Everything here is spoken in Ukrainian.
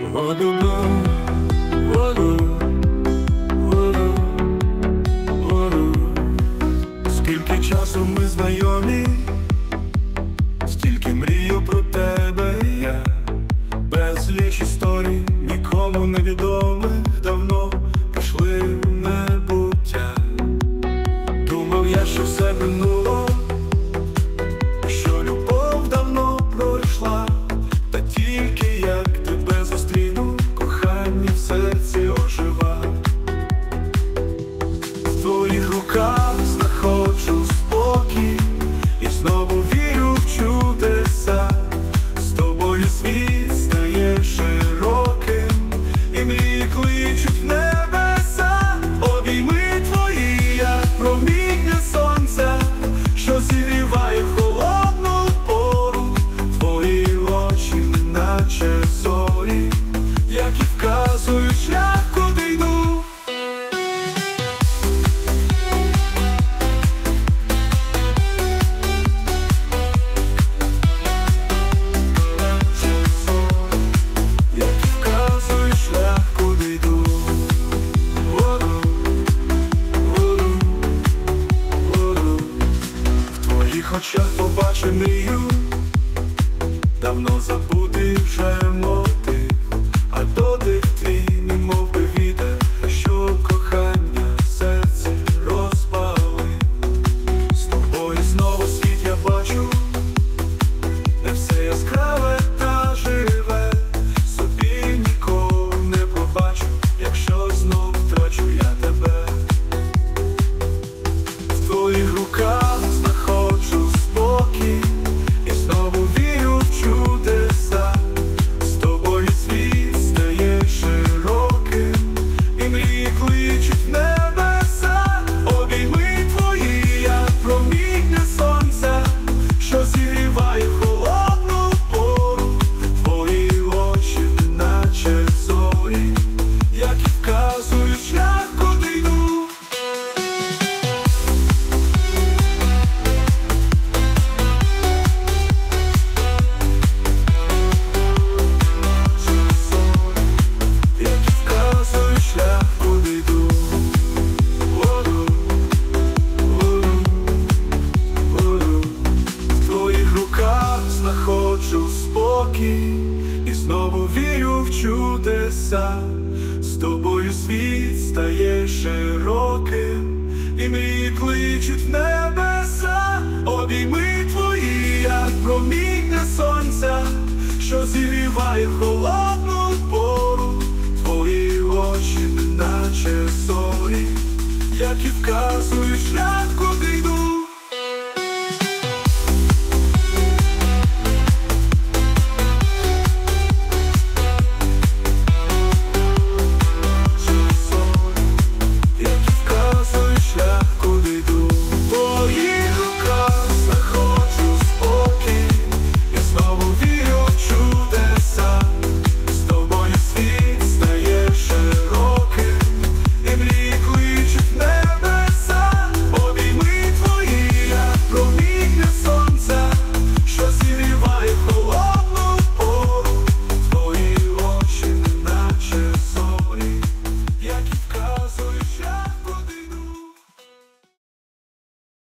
Скільки часу ми знайомі, стільки мрію про тебе я. Безліч історій, нікому невідомих, давно пішли в небуття. Думав я, що все минуло, що любов давно пройшла. Та тільки як тебе зустріну, кохання в серці ожива. В твоїх руках знаходжу спокій і знову вірю в чудеса. З тобою світ стає широким, і мрії кличуть в небеса. Обійми твої, як проміння сонця, що зігріває в холодну пору. Твої очі, наче зорі, які вказують шлях, куди йду. В очах побачив мрію, давно забутий вже мотив, а дотик твій, немов би вітер, що кохання в серці розпалив. З тобою знову світ я бачу, де все яскраве та живе. Собі ніколи не пробачу, якщо знов втрачу я тебе. В твоїх руках знаходжу спокій і знову вірю в чудеса. З тобою світ стає широким, і мрії кличуть в небеса. Обійми твої, як проміння сонця, що зігріває в холодну пору. Твої очі, наче зорі, які вказують шлях, куди йду. Знаходжу спокій і знову вірю в чудеса. З тобою світ стає широким, і мрії кличуть в небеса. Обійми твої, як проміння сонця, що зігріває в холодну пору. Твої очі, наче зорі, які вказують шлях.